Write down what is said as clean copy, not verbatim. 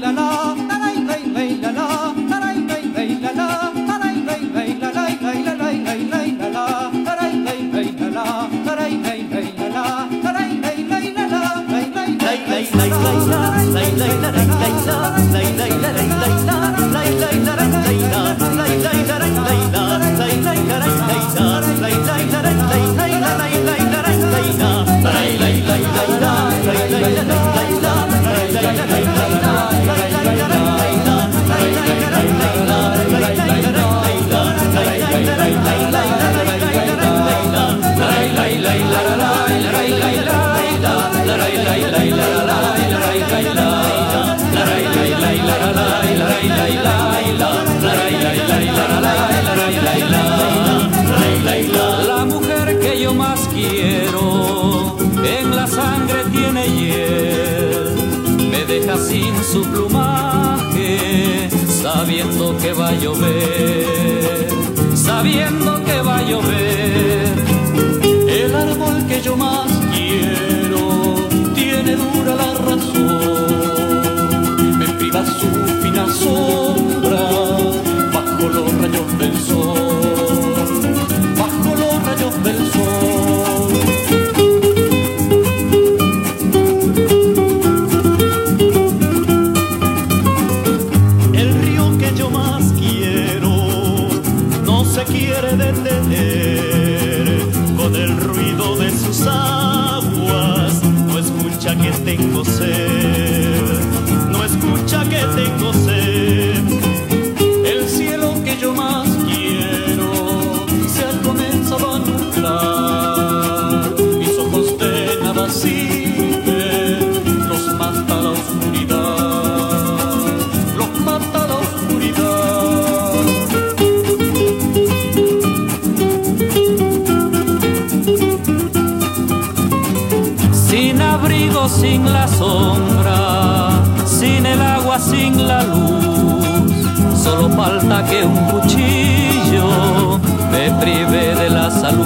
La mujer que yo más quiero en la sangre tiene hiel, me deja sin su plumaje, sabiendo que va a llover, sabiendo que va a llover. El árbol que yo más quiero tiene dura la razón, me priva su fina sombra bajo los rayos del sol, bajo los rayos del sol. El río que yo más quiero no se quiere detener, con el ruido de sus aguas no escucha que tengo sed, no escucha que tengo sed. El cielo que yo más quiero se ha comenzado a nublar, mis ojos de nada sirven, los mata la oscuridad, los mata la oscuridad. Sin abrigo, sin la sombra, sin el agua, sin la luz, solo falta que un cuchillo me prive de la salud.